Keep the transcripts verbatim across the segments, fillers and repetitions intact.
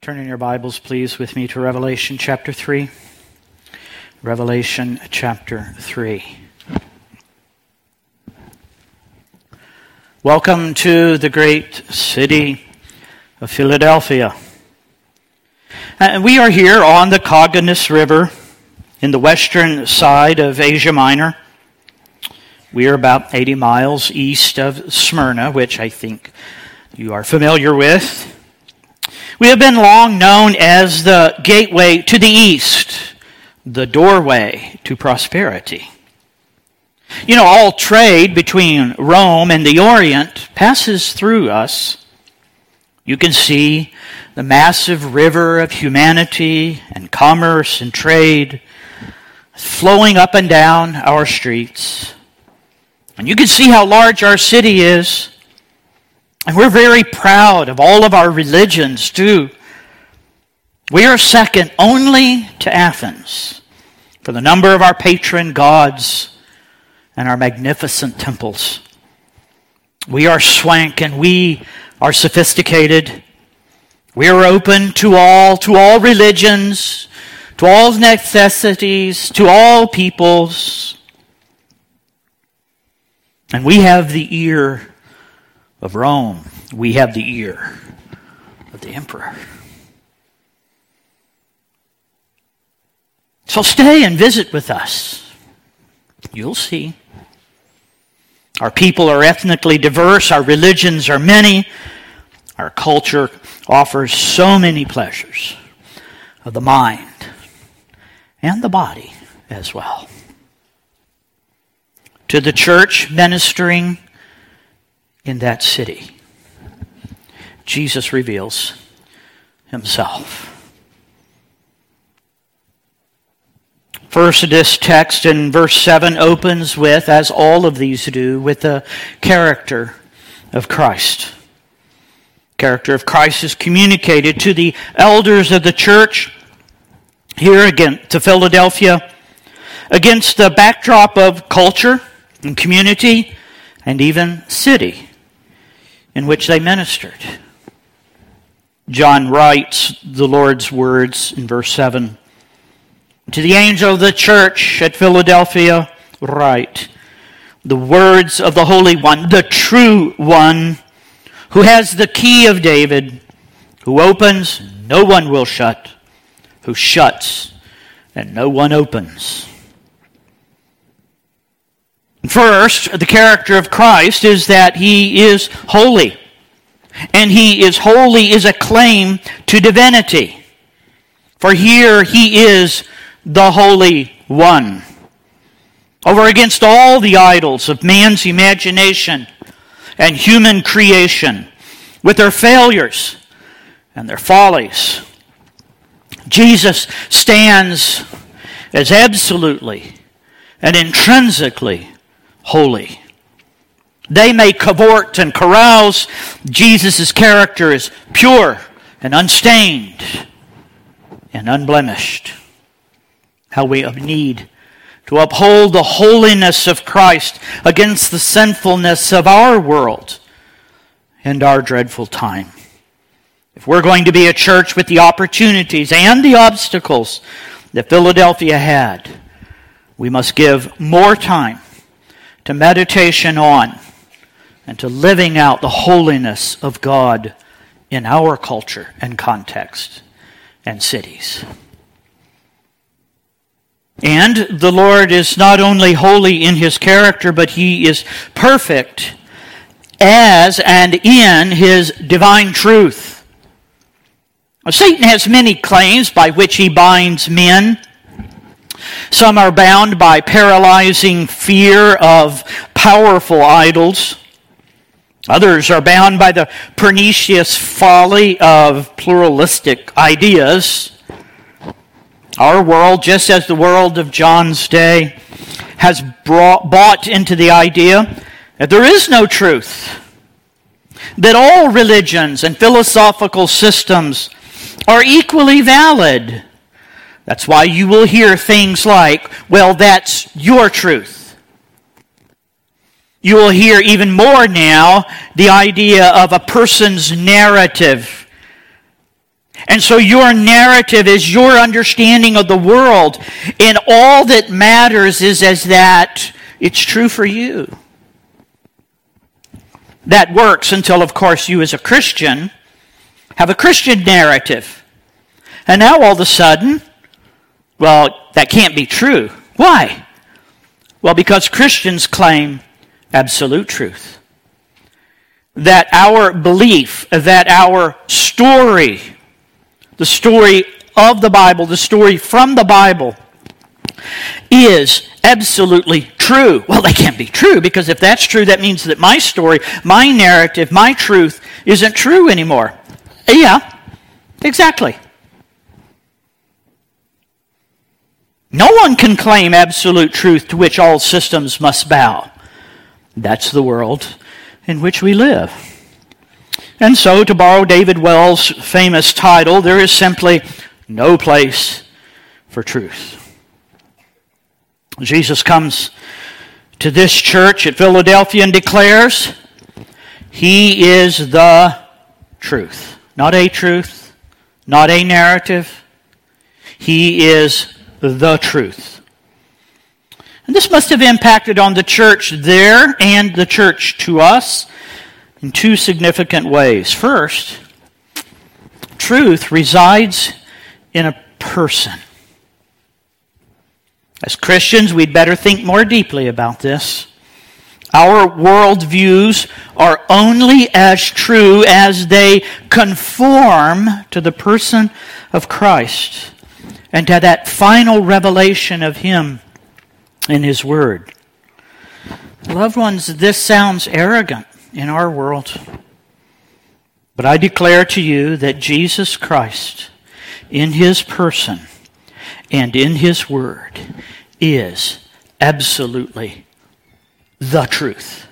Turn in your Bibles, please, with me to Revelation chapter three. Revelation chapter three. Welcome to the great city of Philadelphia. Uh, we are here on the Caucasus River in the western side of Asia Minor. We are about eighty miles east of Smyrna, which I think you are familiar with. We have been long known as the gateway to the east, the doorway to prosperity. You know, all trade between Rome and the Orient passes through us. You can see the massive river of humanity and commerce and trade flowing up and down our streets. And you can see how large our city is. And we're very proud of all of our religions, too. We are second only to Athens for the number of our patron gods and our magnificent temples. We are swank and we are sophisticated. We are open to all, to all religions, to all necessities, to all peoples. And we have the ear of Rome. We have the ear of the emperor. So stay and visit with us. You'll see. Our people are ethnically diverse. Our religions are many. Our culture offers so many pleasures of the mind and the body as well. To the church ministering in that city, Jesus reveals himself. First, this text in verse seven opens with, as all of these do, with the character of Christ. Character of Christ is communicated to the elders of the church here again to Philadelphia against the backdrop of culture and community and even city in which they ministered. John writes the Lord's words in verse seven. To the angel of the church at Philadelphia, write the words of the Holy One, the true One, who has the key of David, who opens, no one will shut, who shuts, and no one opens. First, the character of Christ is that he is holy. And he is holy is a claim to divinity. For here he is the Holy One. Over against all the idols of man's imagination and human creation, with their failures and their follies, Jesus stands as absolutely and intrinsically holy. They may cavort and carouse. Jesus' character is pure and unstained and unblemished. How we need to uphold the holiness of Christ against the sinfulness of our world and our dreadful time. If we're going to be a church with the opportunities and the obstacles that Philadelphia had, we must give more time to meditation on and to living out the holiness of God in our culture and context and cities. And the Lord is not only holy in his character, but he is perfect as and in his divine truth. Now, Satan has many claims by which he binds men. Some are bound by paralyzing fear of powerful idols. Others are bound by the pernicious folly of pluralistic ideas. Our world, just as the world of John's day, has brought, bought into the idea that there is no truth, that all religions and philosophical systems are equally valid. That's why you will hear things like, well, that's your truth. You will hear even more now the idea of a person's narrative And so your narrative is your understanding of the world, and all that matters is as that it's true for you. That works until, of course, you as a Christian have a Christian narrative. And now all of a sudden, well, that can't be true. Why? Well, because Christians claim absolute truth. That our belief, that our story, the story of the Bible, the story from the Bible, is absolutely true. Well, they can't be true, because if that's true, that means that my story, my narrative, my truth isn't true anymore. Yeah, exactly. No one can claim absolute truth to which all systems must bow. That's the world in which we live. And so, to borrow David Wells' famous title, there is simply no place for truth. Jesus comes to this church at Philadelphia and declares, He is the truth. Not a truth, not a narrative. He is the truth. And this must have impacted on the church there and the church to us in two significant ways. First, truth resides in a person. As Christians, we'd better think more deeply about this. Our worldviews are only as true as they conform to the person of Christ and to that final revelation of Him in His Word. Loved ones, this sounds arrogant in our world. But I declare to you that Jesus Christ, in His person and in His Word, is absolutely the truth.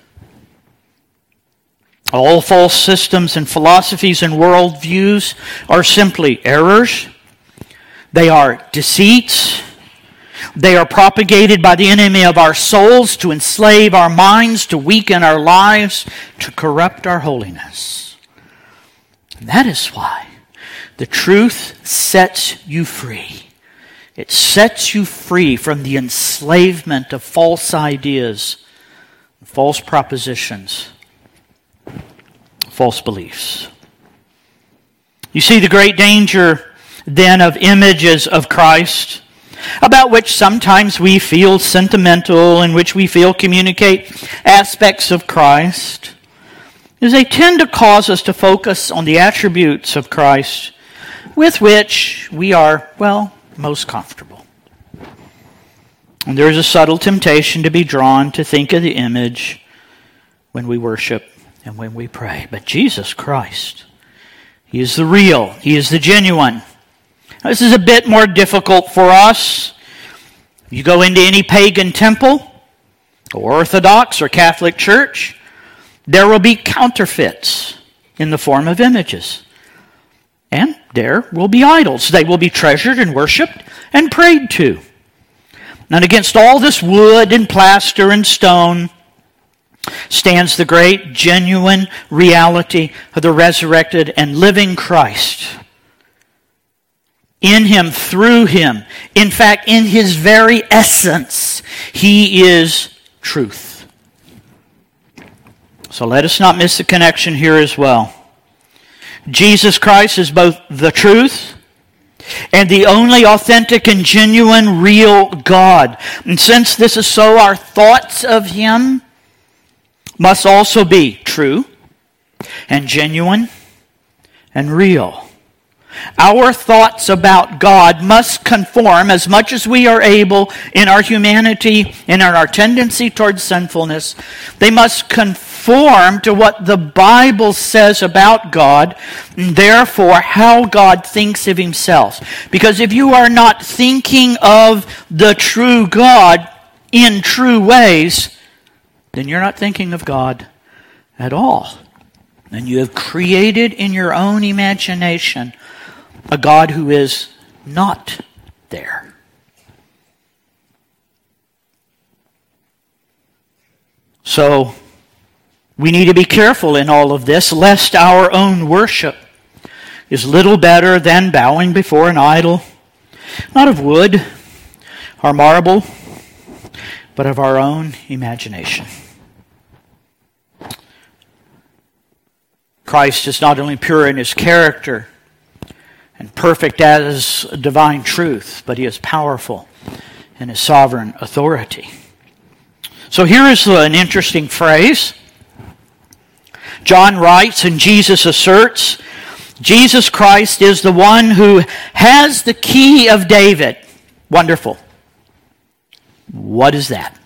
All false systems and philosophies and worldviews are simply errors. They are deceits. They are propagated by the enemy of our souls to enslave our minds, to weaken our lives, to corrupt our holiness. And that is why the truth sets you free. It sets you free from the enslavement of false ideas, false propositions, false beliefs. You see the great danger then of images of Christ, about which sometimes we feel sentimental, in which we feel communicate aspects of Christ, is they tend to cause us to focus on the attributes of Christ with which we are, well, most comfortable. And there is a subtle temptation to be drawn to think of the image when we worship and when we pray. But Jesus Christ, He is the real, He is the genuine. This is a bit more difficult for us. You go into any pagan temple, or Orthodox or Catholic church, there will be counterfeits in the form of images. And there will be idols. They will be treasured and worshipped and prayed to. And against all this wood and plaster and stone stands the great, genuine reality of the resurrected and living Christ. In Him, through Him, in fact, in His very essence, He is truth. So let us not miss the connection here as well. Jesus Christ is both the truth and the only authentic and genuine real God. And since this is so, our thoughts of Him must also be true and genuine and real. Our thoughts about God must conform as much as we are able in our humanity and in our tendency towards sinfulness. They must conform to what the Bible says about God, and therefore how God thinks of Himself. Because if you are not thinking of the true God in true ways, then you're not thinking of God at all. And you have created in your own imagination a God who is not there. So, we need to be careful in all of this, lest our own worship is little better than bowing before an idol, not of wood or marble, but of our own imagination. Christ is not only pure in his character and perfect as divine truth, but he is powerful in his sovereign authority. So here is an interesting phrase. John writes, and Jesus asserts, Jesus Christ is the one who has the key of David. Wonderful. What is that?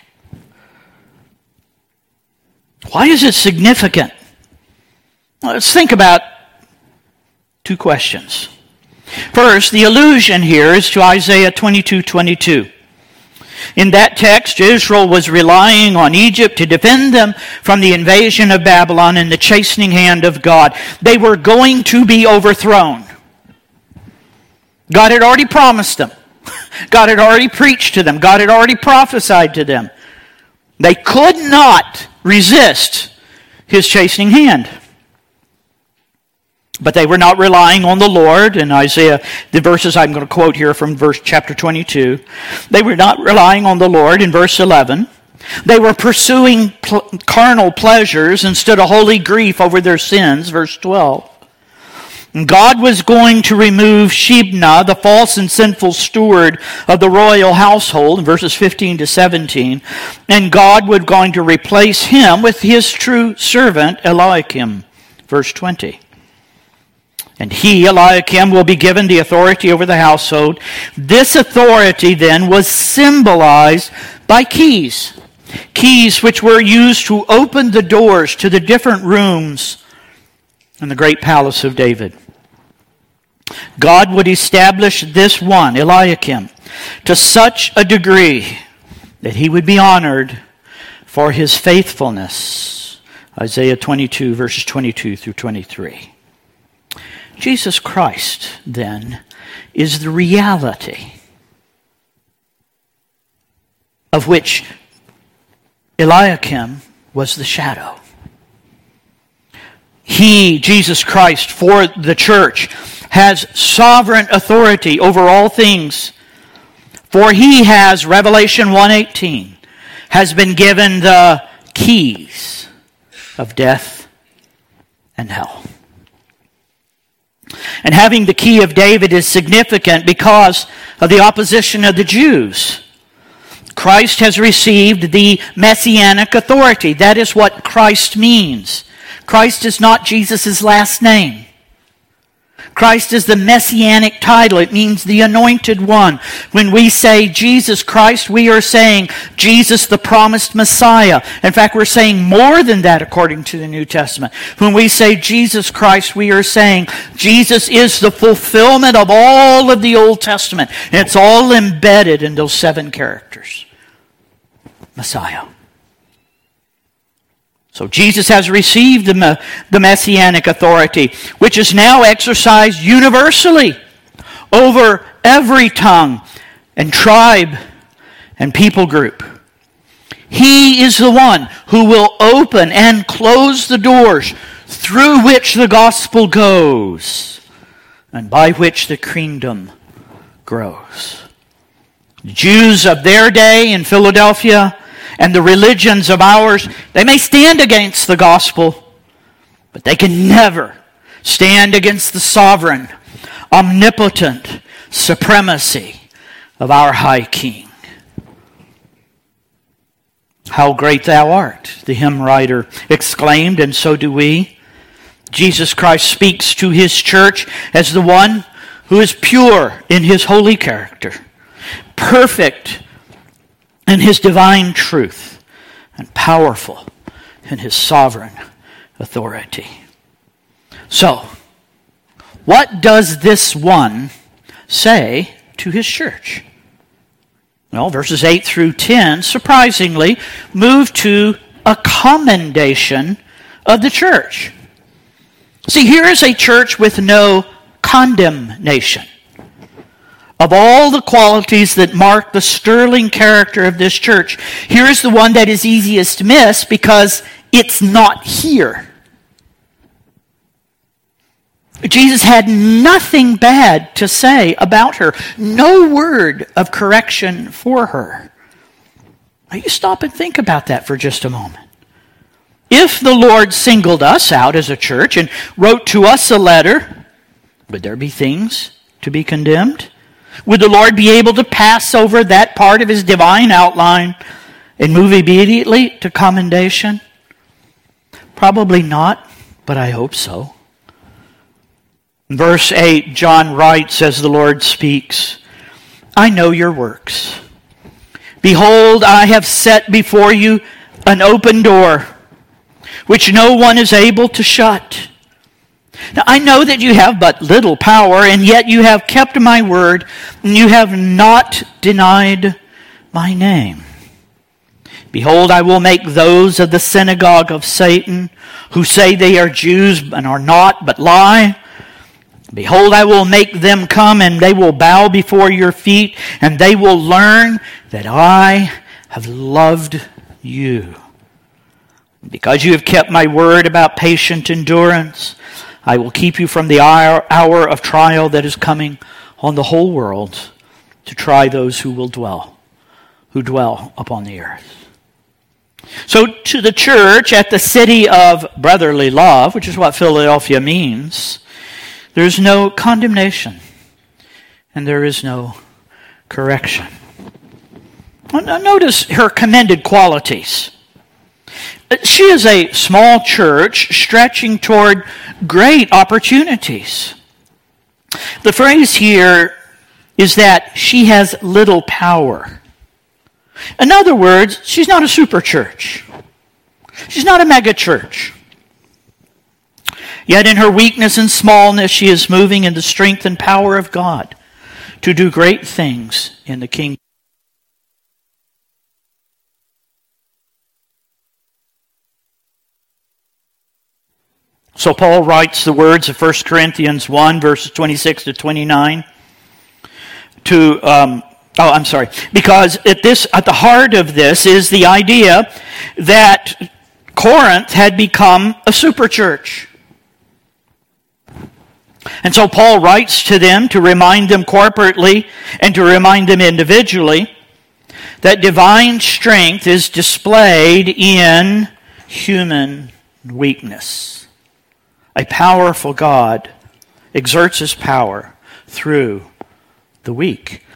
Why is it significant? Let's think about two questions. First, the allusion here is to Isaiah twenty-two twenty-two. In that text, Israel was relying on Egypt to defend them from the invasion of Babylon and the chastening hand of God. They were going to be overthrown. God had already promised them. God had already preached to them. God had already prophesied to them. They could not resist his chastening hand. But they were not relying on the Lord. In Isaiah, the verses I'm going to quote here from verse chapter twenty-two, they were not relying on the Lord in verse eleven. They were pursuing pl- carnal pleasures instead of holy grief over their sins, verse twelve. And God was going to remove Shebna, the false and sinful steward of the royal household, in verses fifteen to seventeen, and God was going to replace him with his true servant, Eliakim, verse twenty. And he, Eliakim, will be given the authority over the household. This authority then was symbolized by keys. Keys which were used to open the doors to the different rooms in the great palace of David. God would establish this one, Eliakim, to such a degree that he would be honored for his faithfulness. Isaiah twenty-two, verses twenty-two through twenty-three. Jesus Christ, then, is the reality of which Eliakim was the shadow. He, Jesus Christ, for the church, has sovereign authority over all things. For he has, Revelation one eighteen, has been given the keys of death and hell. And having the key of David is significant because of the opposition of the Jews. Christ has received the messianic authority. That is what Christ means. Christ is not Jesus' last name. Christ is the messianic title. It means the anointed one. When we say Jesus Christ, we are saying Jesus the promised Messiah. In fact, we're saying more than that according to the New Testament. When we say Jesus Christ, we are saying Jesus is the fulfillment of all of the Old Testament. And it's all embedded in those seven characters. Messiah. So Jesus has received the, the messianic authority, which is now exercised universally over every tongue and tribe and people group. He is the one who will open and close the doors through which the gospel goes and by which the kingdom grows. The Jews of their day in Philadelphia and the religions of ours, they may stand against the gospel, but they can never stand against the sovereign, omnipotent supremacy of our high King. How great thou art, the hymn writer exclaimed, and so do we. Jesus Christ speaks to his church as the one who is pure in his holy character, perfect in his divine truth, and powerful in his sovereign authority. So, what does this one say to his church? Well, verses eight through ten, surprisingly, move to a commendation of the church. See, here is a church with no condemnation. Of all the qualities that mark the sterling character of this church, here is the one that is easiest to miss because it's not here. Jesus had nothing bad to say about her. No word of correction for her. Now you stop and think about that for just a moment. If the Lord singled us out as a church and wrote to us a letter, would there be things to be condemned? Would the Lord be able to pass over that part of his divine outline and move immediately to commendation? Probably not, but I hope so. In verse eight, John writes as the Lord speaks, I know your works. Behold, I have set before you an open door, which no one is able to shut. Now I know that you have but little power, and yet you have kept my word, and you have not denied my name. Behold, I will make those of the synagogue of Satan, who say they are Jews and are not, but lie. Behold, I will make them come, and they will bow before your feet, and they will learn that I have loved you. Because you have kept my word about patient endurance, I will keep you from the hour of trial that is coming on the whole world to try those who will dwell, who dwell upon the earth. So to the church at the city of brotherly love, which is what Philadelphia means, there's no condemnation and there is no correction. Now notice her commended qualities. She is a small church stretching toward great opportunities. The phrase here is that she has little power. In other words, she's not a super church. She's not a mega church. Yet in her weakness and smallness, she is moving in the strength and power of God to do great things in the kingdom. So Paul writes the words of First Corinthians one, verses twenty-six to twenty-nine. To, um, oh, I'm sorry. Because at this, at the heart of this is the idea that Corinth had become a super church. And so Paul writes to them to remind them corporately and to remind them individually that divine strength is displayed in human weakness. A powerful God exerts his power through the weak.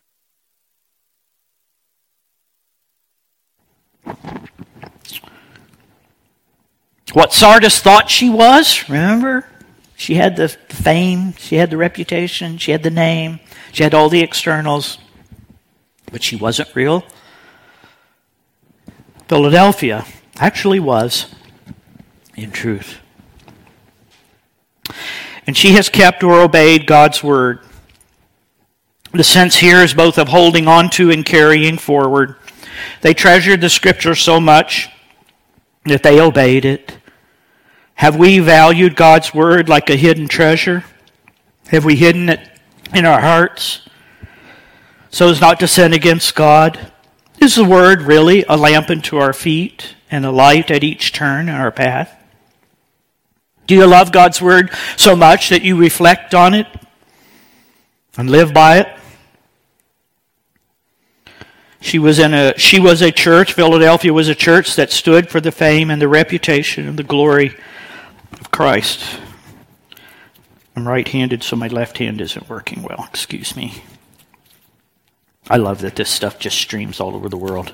What Sardis thought she was, remember? She had the fame, she had the reputation, she had the name, she had all the externals, but she wasn't real. Philadelphia actually was, in truth. And she has kept or obeyed God's word. The sense here is both of holding on to and carrying forward. They treasured the scripture so much that they obeyed it. Have we valued God's word like a hidden treasure? Have we hidden it in our hearts so as not to sin against God? Is the word really a lamp unto our feet and a light at each turn in our path? Do you love God's word so much that you reflect on it and live by it? She was in a she was a church, Philadelphia was a church that stood for the fame and the reputation and the glory of Christ. I'm right-handed, so my left hand isn't working well. Excuse me. I love that this stuff just streams all over the world.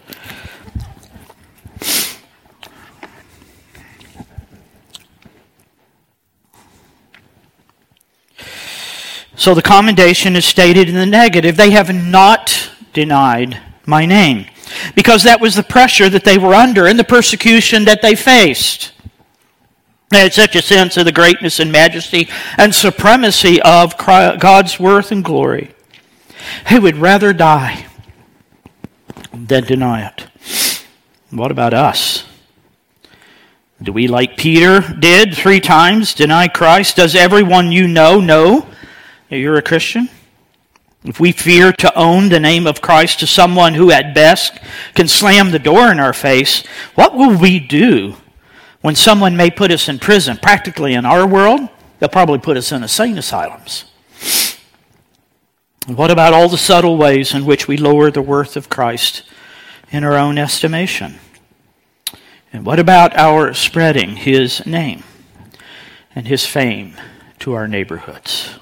So the commendation is stated in the negative. They have not denied my name. Because that was the pressure that they were under and the persecution that they faced. They had such a sense of the greatness and majesty and supremacy of God's worth and glory. They would rather die than deny it. What about us? Do we, like Peter did three times, deny Christ? Does everyone you know know that you're a Christian? If we fear to own the name of Christ to someone who at best can slam the door in our face, what will we do when someone may put us in prison, practically in our world They'll probably put us in insane asylums. And what about all the subtle ways in which we lower the worth of Christ in our own estimation? And what about our spreading His name and His fame to our neighborhoods?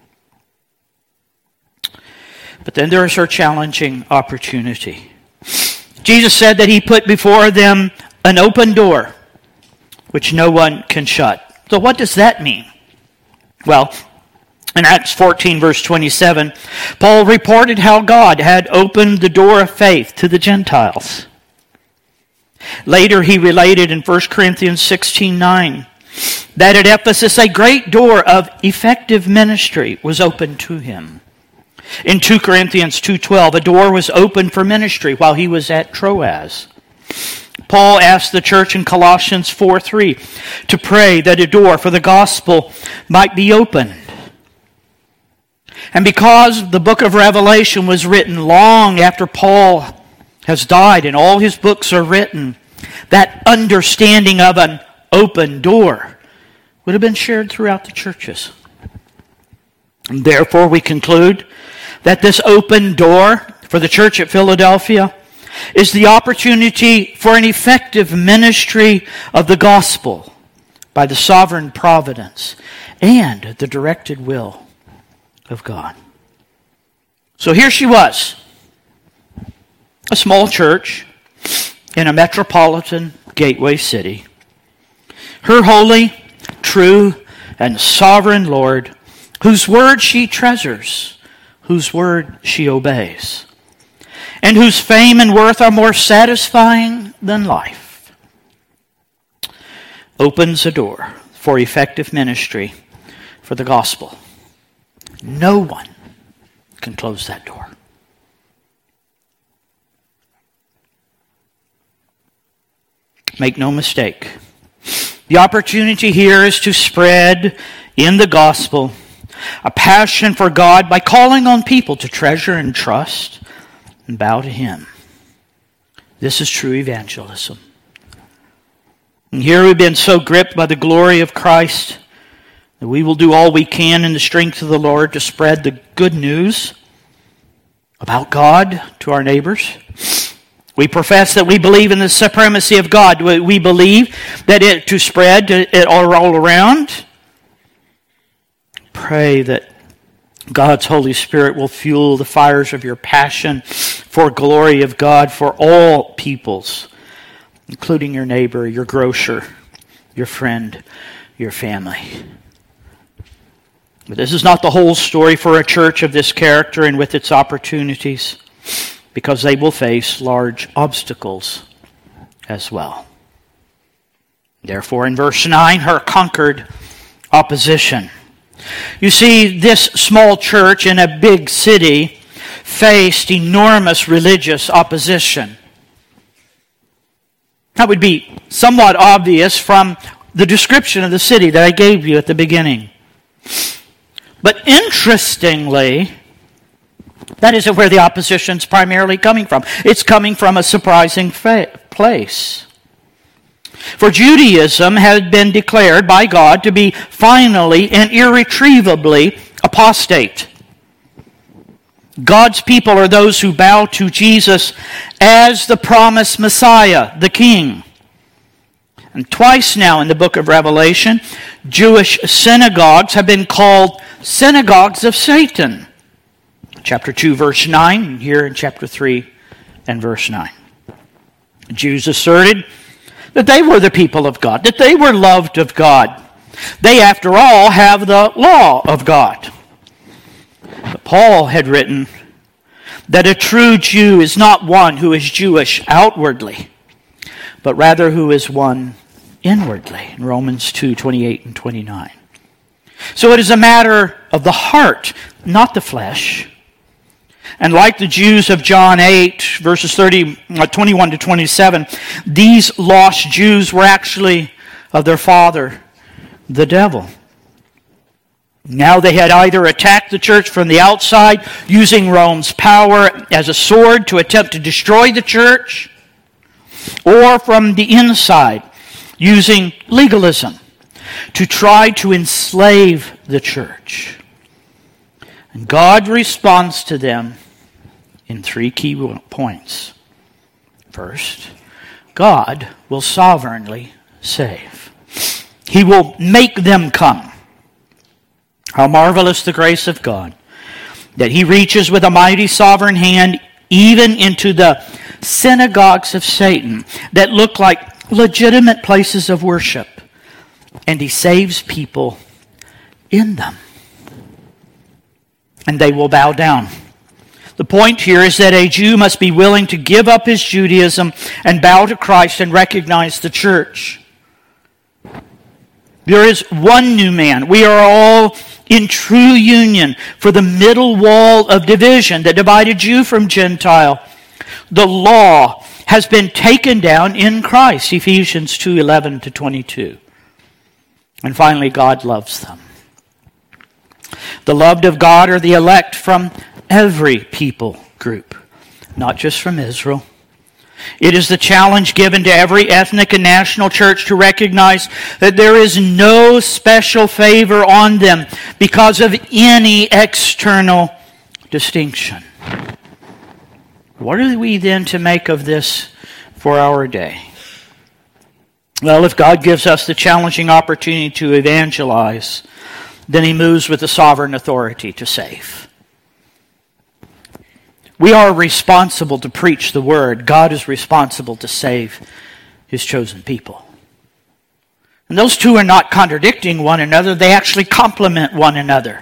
But then there is our challenging opportunity. Jesus said that He put before them an open door which no one can shut. So what does that mean? Well, in Acts fourteen, verse twenty-seven, Paul reported how God had opened the door of faith to the Gentiles. Later he related in First Corinthians sixteen nine that at Ephesus a great door of effective ministry was opened to him. In Second Corinthians two twelve, a door was opened for ministry while he was at Troas. Paul asked the church in Colossians four three to pray that a door for the gospel might be opened. And because the book of Revelation was written long after Paul has died and all his books are written, that understanding of an open door would have been shared throughout the churches. And therefore we conclude that this open door for the church at Philadelphia is the opportunity for an effective ministry of the gospel by the sovereign providence and the directed will of God. So here she was, a small church in a metropolitan gateway city. Her holy, true, and sovereign Lord, whose word she treasures, whose word she obeys, and whose fame and worth are more satisfying than life, opens a door for effective ministry for the gospel. No one can close that door. Make no mistake. The opportunity here is to spread in the gospel a passion for God by calling on people to treasure and trust and bow to Him. This is true evangelism. And here we've been so gripped by the glory of Christ that we will do all we can in the strength of the Lord to spread the good news about God to our neighbors. We profess that we believe in the supremacy of God. We believe that it to spread it all, all around. Pray that God's Holy Spirit will fuel the fires of your passion for glory of God for all peoples, including your neighbor, your grocer, your friend, your family. But this is not the whole story for a church of this character and with its opportunities, because they will face large obstacles as well. Therefore, in verse nine, her conquered opposition. You see, this small church in a big city faced enormous religious opposition. That would be somewhat obvious from the description of the city that I gave you at the beginning. But interestingly, that isn't where the opposition is primarily coming from. It's coming from a surprising fa- place. For Judaism had been declared by God to be finally and irretrievably apostate. God's people are those who bow to Jesus as the promised Messiah, the King. And twice now in the book of Revelation, Jewish synagogues have been called synagogues of Satan. Chapter two, verse nine, and here in chapter three and verse nine. The Jews asserted that they were the people of God, that they were loved of God. They, after all, have the law of God. But Paul had written that a true Jew is not one who is Jewish outwardly, but rather who is one inwardly, in Romans two, twenty-eight and twenty-nine. So it is a matter of the heart, not the flesh. And like the Jews of John eight, verses thirty, twenty-one to twenty-seven, these lost Jews were actually of their father, the devil. Now they had either attacked the church from the outside, using Rome's power as a sword to attempt to destroy the church, or from the inside, using legalism to try to enslave the church. And God responds to them in three key points. First, God will sovereignly save. He will make them come. How marvelous the grace of God, that He reaches with a mighty sovereign hand even into the synagogues of Satan that look like legitimate places of worship, and He saves people in them. And they will bow down. The point here is that a Jew must be willing to give up his Judaism and bow to Christ and recognize the church. There is one new man. We are all in true union for the middle wall of division that divided Jew from Gentile. The law has been taken down in Christ, Ephesians two eleven to twenty-two. And finally, God loves them. The loved of God are the elect from every people group, not just from Israel. It is the challenge given to every ethnic and national church to recognize that there is no special favor on them because of any external distinction. What are we then to make of this for our day? Well, if God gives us the challenging opportunity to evangelize, then He moves with the sovereign authority to save. We are responsible to preach the word. God is responsible to save His chosen people. And those two are not contradicting one another. They actually complement one another.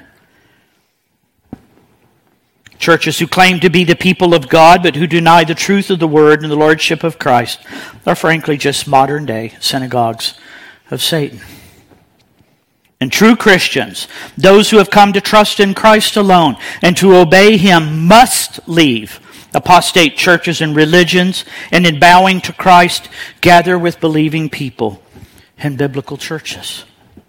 Churches who claim to be the people of God but who deny the truth of the word and the lordship of Christ are frankly just modern day synagogues of Satan. And true Christians, those who have come to trust in Christ alone and to obey Him, must leave apostate churches and religions, and in bowing to Christ, gather with believing people in biblical churches.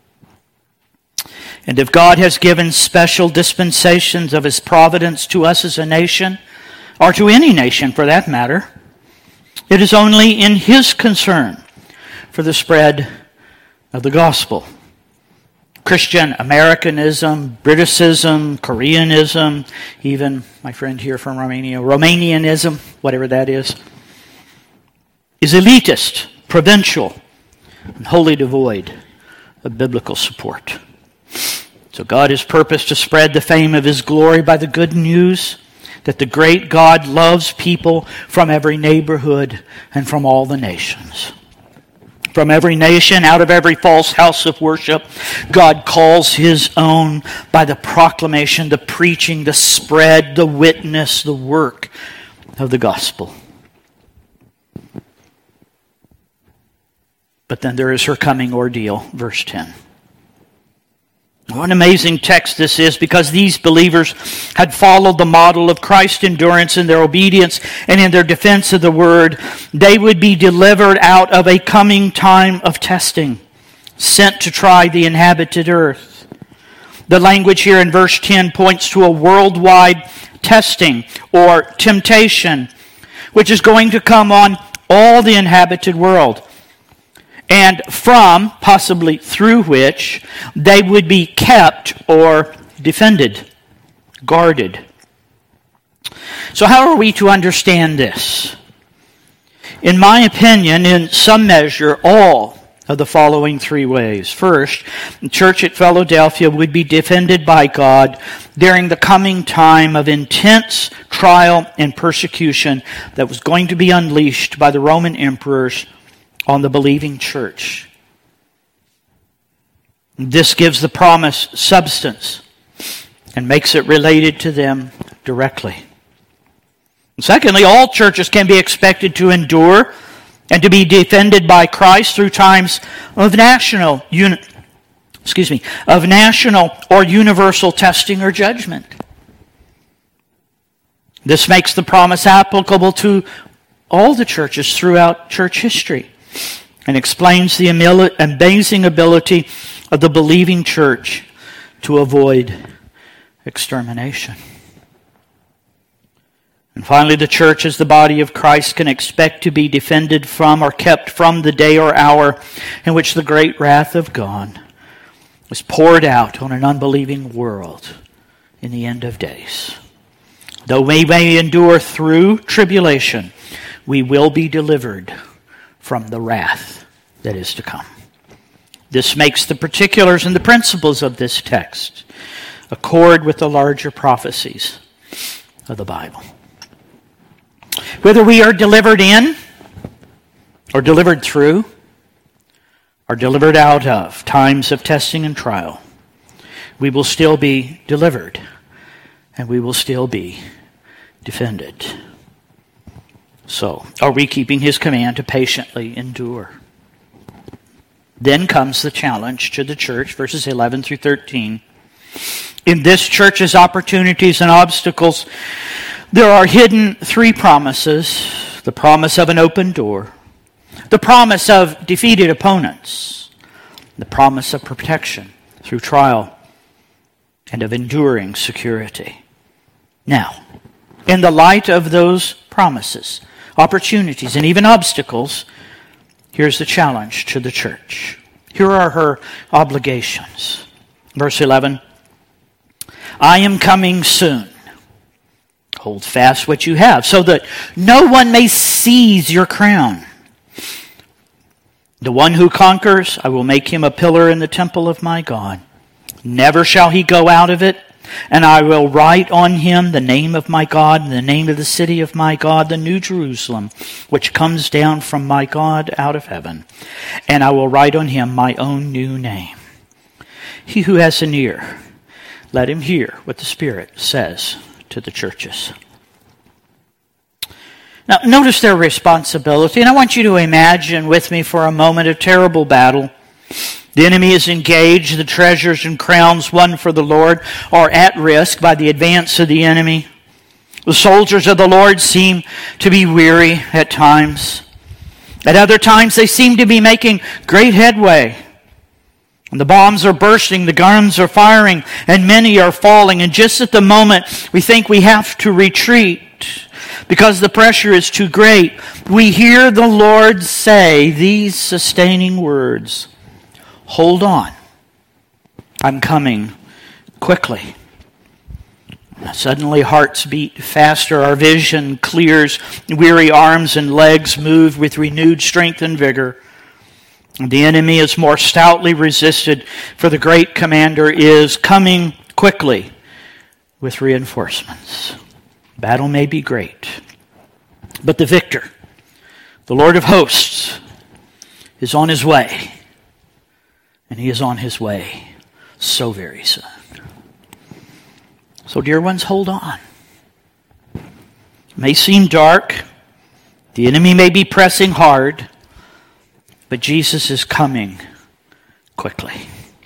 And if God has given special dispensations of His providence to us as a nation, or to any nation for that matter, it is only in His concern for the spread of the gospel. Christian Americanism, Britishism, Koreanism, even my friend here from Romania, Romanianism, whatever that is, is elitist, provincial, and wholly devoid of biblical support. So God has purposed to spread the fame of His glory by the good news that the great God loves people from every neighborhood and from all the nations. From every nation, out of every false house of worship, God calls His own by the proclamation, the preaching, the spread, the witness, the work of the gospel. But then there is her coming ordeal, verse ten. What an amazing text this is, because these believers had followed the model of Christ's endurance in their obedience and in their defense of the word. They would be delivered out of a coming time of testing, sent to try the inhabited earth. The language here in verse ten points to a worldwide testing or temptation, which is going to come on all the inhabited world, and from, possibly through which, they would be kept or defended, guarded. So how are we to understand this? In my opinion, in some measure, all of the following three ways. First, the church at Philadelphia would be defended by God during the coming time of intense trial and persecution that was going to be unleashed by the Roman emperors on the believing church. This gives the promise substance and makes it related to them directly. And secondly, all churches can be expected to endure and to be defended by Christ through times of national, uni- excuse me, of national or universal testing or judgment. This makes the promise applicable to all the churches throughout church history, and explains the amazing ability of the believing church to avoid extermination. And finally, the church as the body of Christ can expect to be defended from or kept from the day or hour in which the great wrath of God was poured out on an unbelieving world in the end of days. Though we may endure through tribulation, we will be delivered from the wrath that is to come. This makes the particulars and the principles of this text accord with the larger prophecies of the Bible. Whether we are delivered in, or delivered through, or delivered out of times of testing and trial, we will still be delivered, and we will still be defended. So, are we keeping his command to patiently endure? Then comes the challenge to the church, verses eleven through thirteen. In this church's opportunities and obstacles, there are hidden three promises. The promise of an open door, the promise of defeated opponents, the promise of protection through trial, and of enduring security. Now, in the light of those promises, opportunities, and even obstacles, here's the challenge to the church. Here are her obligations. Verse eleven, I am coming soon. Hold fast what you have, so that no one may seize your crown. The one who conquers, I will make him a pillar in the temple of my God. Never shall he go out of it. And I will write on him the name of my God, and the name of the city of my God, the New Jerusalem, which comes down from my God out of heaven. And I will write on him my own new name. He who has an ear, let him hear what the Spirit says to the churches. Now, notice their responsibility, and I want you to imagine with me for a moment a terrible battle. The enemy is engaged. The treasures and crowns won for the Lord are at risk by the advance of the enemy. The soldiers of the Lord seem to be weary at times. At other times, they seem to be making great headway. And the bombs are bursting, the guns are firing, and many are falling. And just at the moment we think we have to retreat because the pressure is too great, we hear the Lord say these sustaining words, hold on, I'm coming quickly. Suddenly hearts beat faster, our vision clears, weary arms and legs move with renewed strength and vigor. The enemy is more stoutly resisted, for the great commander is coming quickly with reinforcements. Battle may be great, but the victor, the Lord of hosts, is on his way. And he is on his way so very soon. So, dear ones, hold on. It may seem dark. The enemy may be pressing hard. But Jesus is coming quickly.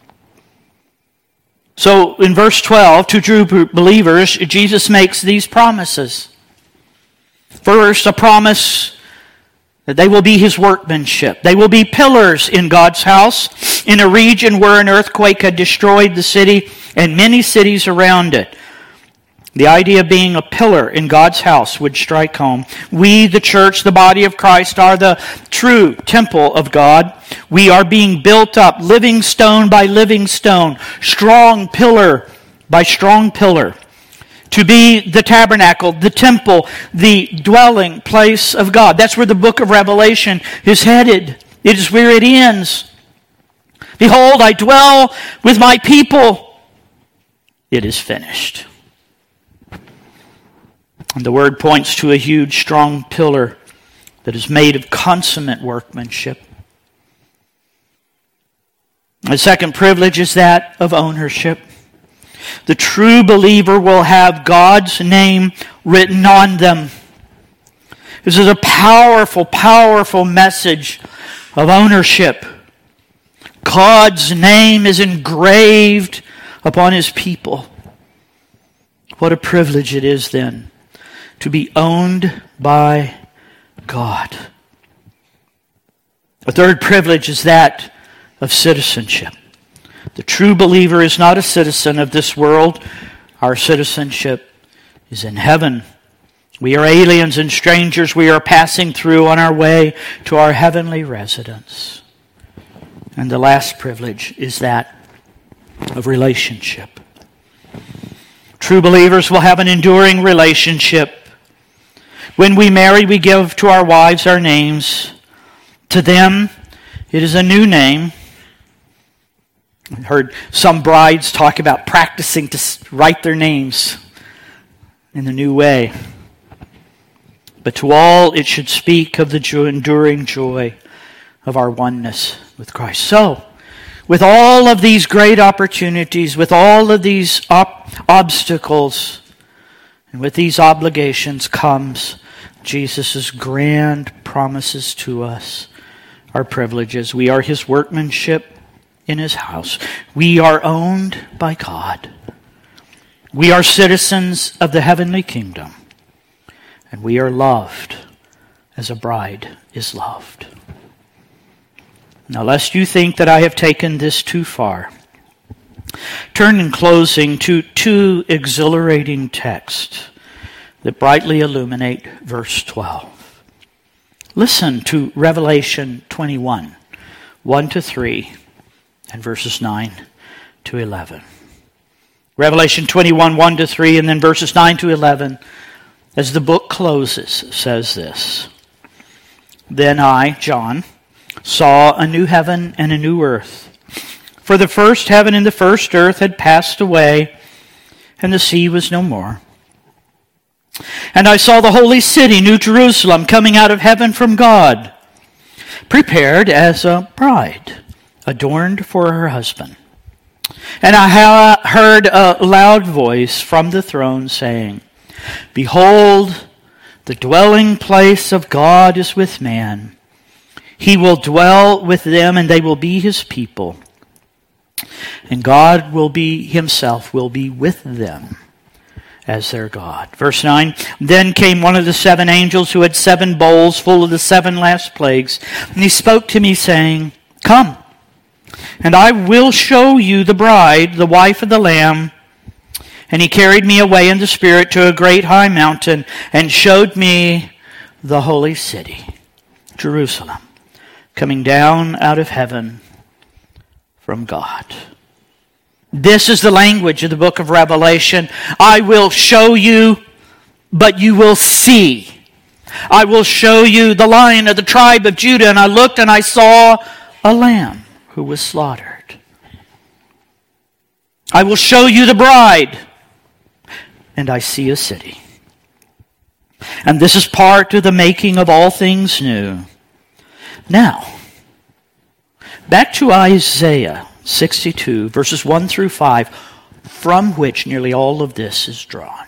So, in verse twelve, to true believers, Jesus makes these promises. First, a promise that they will be his workmanship. They will be pillars in God's house in a region where an earthquake had destroyed the city and many cities around it. The idea of being a pillar in God's house would strike home. We, the church, the body of Christ, are the true temple of God. We are being built up, living stone by living stone, strong pillar by strong pillar, to be the tabernacle, the temple, the dwelling place of God. That's where the book of Revelation is headed. It is where it ends. Behold, I dwell with my people. It is finished. And the word points to a huge, strong pillar that is made of consummate workmanship. The second privilege is that of ownership. The true believer will have God's name written on them. This is a powerful, powerful message of ownership. God's name is engraved upon his people. What a privilege it is then to be owned by God. A third privilege is that of citizenship. The true believer is not a citizen of this world. Our citizenship is in heaven. We are aliens and strangers. We are passing through on our way to our heavenly residence. And the last privilege is that of relationship. True believers will have an enduring relationship. When we marry, we give to our wives our names. To them, it is a new name. I heard some brides talk about practicing to write their names in the new way. But to all, it should speak of the joy, enduring joy of our oneness with Christ. So, with all of these great opportunities, with all of these op- obstacles, and with these obligations comes Jesus' grand promises to us, our privileges. We are His workmanship in His house. We are owned by God. We are citizens of the heavenly kingdom. And we are loved as a bride is loved. Now, lest you think that I have taken this too far, turn in closing to two exhilarating texts that brightly illuminate verse twelve. Listen to Revelation twenty-one, one to three, and verses nine to eleven. Revelation twenty-one, one to three, and then verses nine to eleven, as the book closes, says this. Then I, John, saw a new heaven and a new earth. For the first heaven and the first earth had passed away, and the sea was no more. And I saw the holy city, New Jerusalem, coming out of heaven from God, prepared as a bride, adorned for her husband. And I heard a loud voice from the throne saying, Behold, the dwelling place of God is with man. He will dwell with them, and they will be His people. And God will be Himself, will be with them as their God. Verse nine, Then came one of the seven angels who had seven bowls full of the seven last plagues. And he spoke to me, saying, Come, and I will show you the bride, the wife of the Lamb. And he carried me away in the Spirit to a great high mountain, and showed me the holy city, Jerusalem, coming down out of heaven from God. This is the language of the book of Revelation. I will show you, but you will see. I will show you the Lion of the tribe of Judah. And I looked and I saw a lamb who was slaughtered. I will show you the bride. And I see a city. And this is part of the making of all things new. Now, back to Isaiah sixty-two, verses one through five, from which nearly all of this is drawn.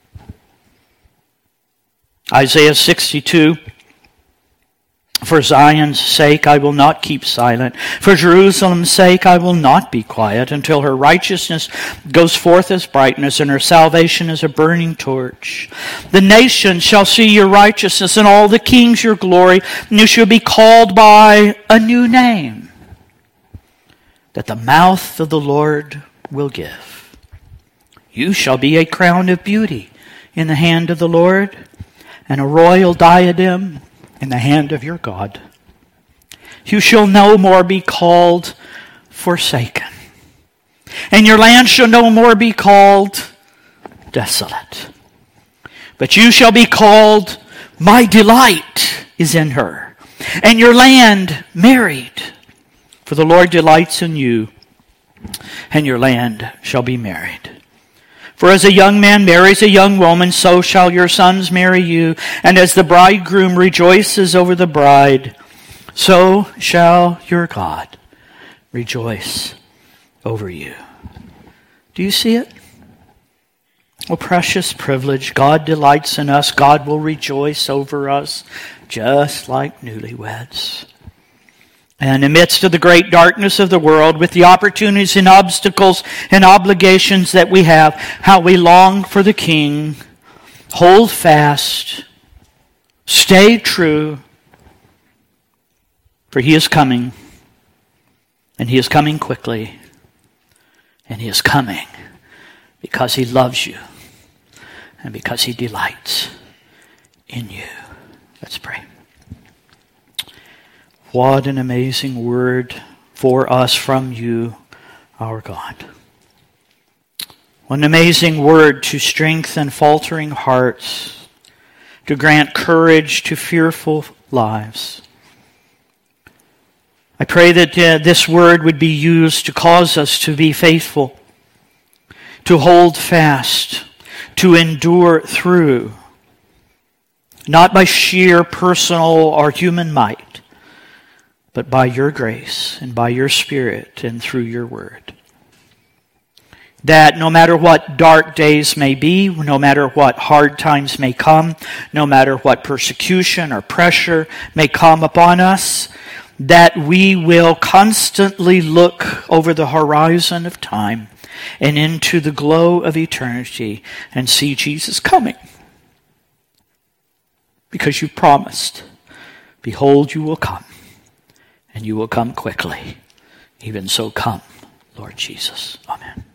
Isaiah sixty-two, For Zion's sake I will not keep silent. For Jerusalem's sake I will not be quiet until her righteousness goes forth as brightness and her salvation as a burning torch. The nations shall see your righteousness and all the kings your glory, and you shall be called by a new name that the mouth of the Lord will give. You shall be a crown of beauty in the hand of the Lord, and a royal diadem in the hand of your God. You shall no more be called forsaken, and your land shall no more be called desolate. But you shall be called, My delight is in her, and your land married. For the Lord delights in you, and your land shall be married. For as a young man marries a young woman, so shall your sons marry you. And as the bridegroom rejoices over the bride, so shall your God rejoice over you. Do you see it? Oh, precious privilege. God delights in us. God will rejoice over us, just like newlyweds. And amidst of the great darkness of the world, with the opportunities and obstacles and obligations that we have, how we long for the King. Hold fast. Stay true. For He is coming. And He is coming quickly. And He is coming because He loves you. And because He delights in you. Let's pray. What an amazing word for us from you, our God. What an amazing word to strengthen faltering hearts, to grant courage to fearful lives. I pray that uh, this word would be used to cause us to be faithful, to hold fast, to endure through, not by sheer personal or human might, but by your grace and by your Spirit and through your word. That no matter what dark days may be, no matter what hard times may come, no matter what persecution or pressure may come upon us, that we will constantly look over the horizon of time and into the glow of eternity and see Jesus coming. Because you promised, behold, you will come, and you will come quickly. Even so come, Lord Jesus. Amen.